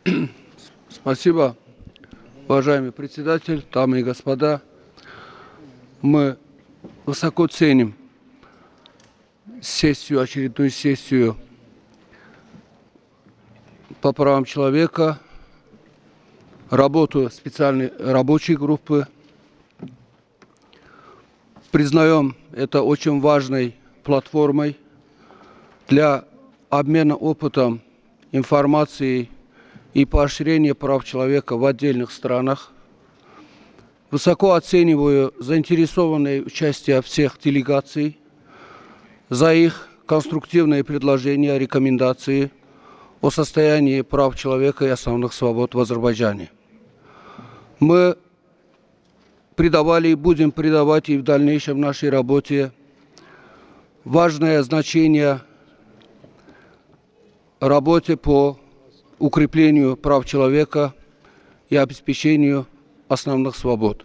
Спасибо, уважаемый председатель, дамы и господа. Мы высоко ценим очередную сессию по правам человека, работу специальной рабочей группы. Признаем это очень важной платформой для обмена опытом, информацией и поощрения прав человека в отдельных странах. Высоко оцениваю заинтересованное участие всех делегаций за их конструктивные предложения, рекомендации о состоянии прав человека и основных свобод в Азербайджане. Мы придавали и будем придавать и в дальнейшем нашей работе важное значение работе по укреплению прав человека и обеспечению основных свобод.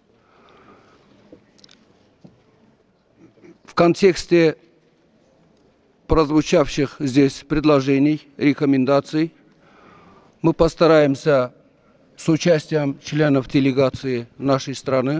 В контексте прозвучавших здесь предложений, рекомендаций, мы постараемся с участием членов делегации нашей страны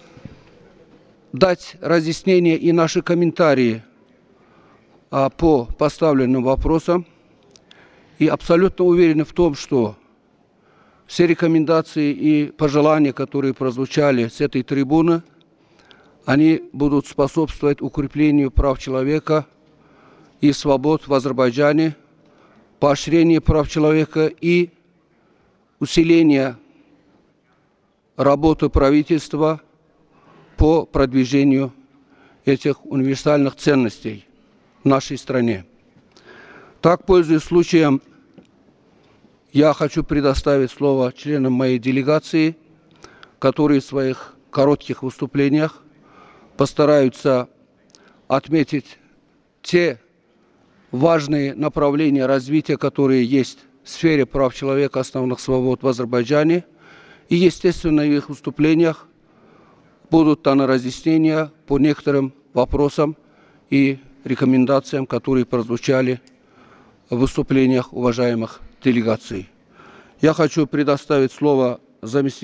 дать разъяснения и наши комментарии по поставленным вопросам, и абсолютно уверены в том, что все рекомендации и пожелания, которые прозвучали с этой трибуны, они будут способствовать укреплению прав человека и свобод в Азербайджане, поощрению прав человека и усилению работы правительства по продвижению этих универсальных ценностей в нашей стране. Так, пользуясь случаем, я хочу предоставить слово членам моей делегации, которые в своих коротких выступлениях постараются отметить те важные направления развития, которые есть в сфере прав человека, основных свобод в Азербайджане. И, естественно, в их выступлениях будут даны разъяснения по некоторым вопросам и рекомендациям, которые прозвучали в выступлениях уважаемых делегаций. Я хочу предоставить слово заместителю